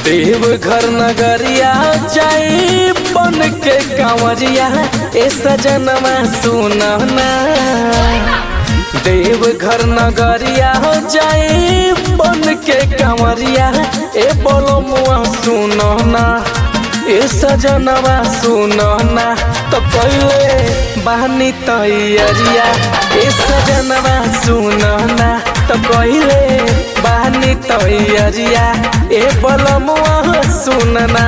देवघर नगरिया जाई बन के कांवरिया ए सजनमा सुनना। देवघर नगरिया जाई बन के कांवरिया ए बोलो मुआ सुनना। ए सजनवा सुनना तो पहले बहनी तैयारिया ए सजनवा सुनना तो पहले बहनी तैयारिया ए बलमुआ सुनना।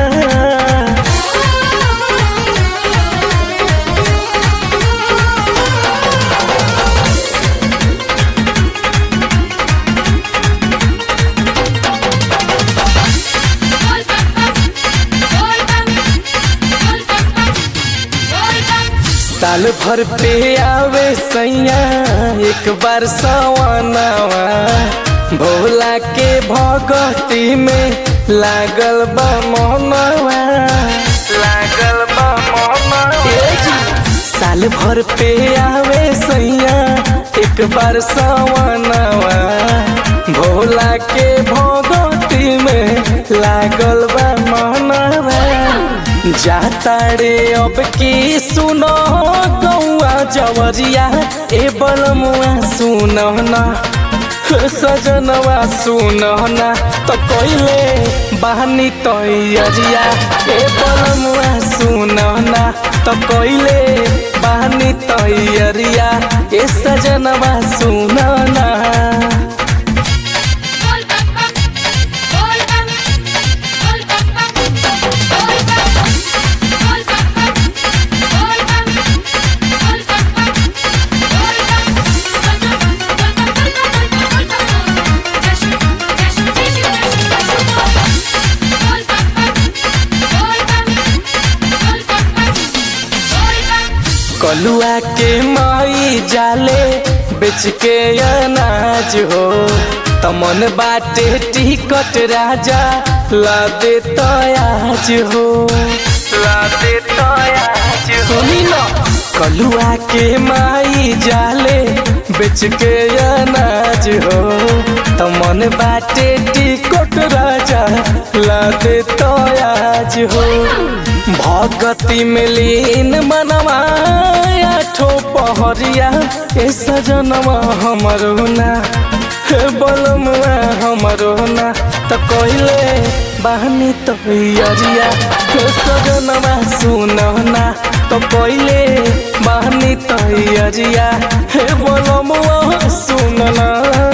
साल भर पे आवे सैया एक बार सवनवा, भोला के भगती में लागल बा मनवा, लागल बा मनवा। साल भर पे आवे सैया एक बार सवनवा, भोला के भगती में लागल बा मनवा। जाता रे अब की सुनो गौआ जवरिया ए बलमुआ सुनना। सजनवा सुनना तो कोइले बहनी तैयारिया ए बलमुआ सुनना तो कोइले बहनी तैयारिया ए सजनवा सुनना। कलुआ के माई जाले बेच के अनाज हो, तमन बाटे टिकट राजा ला दे तयाज हो, ला दे तयाज। सुनी न कलुआ के माई जाले बेच के अनाज हो, तमन बाटे टिकट राजा ला दे तयाज हो। भगती में लीन मनवा आठो पहरिया ए सजनवा हमरो ना बलमुआ हमरो ना तो कोइले बहनी तैयारिया ए सजनवा सुनना तो कोइले बहनी तैयारिया ए बलमुआ सुनना।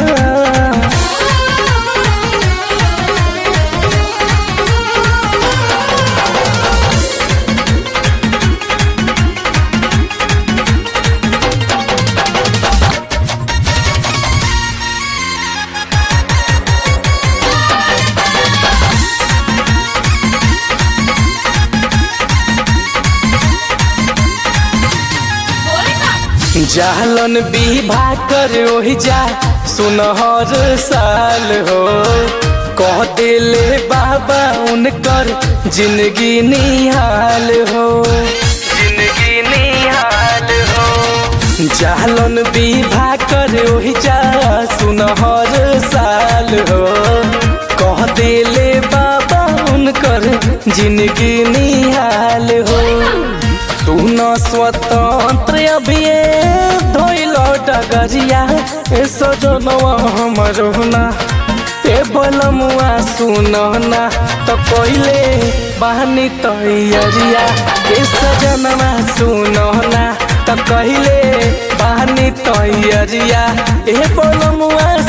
जालन विवाह कर ओहि जा सुनहर साल हो, कह दिले बाबा उनकर जिंदगी निहाल हो, जिंदगी निहाल हो। जालन विवाह कर ओहि जा सुनहर साल हो, कह दिले बाबा उनकर जिंदगी निहाल हो। सुन स्वतंत्र अभिये धोइल डगरिया ए सजनवा हमरो ना ए बलमुआ सुनना तो कोइले बहनी तैयारिया ए सजनवा सुनना तो कहिले बहनी तैयारिया ए बलमुआ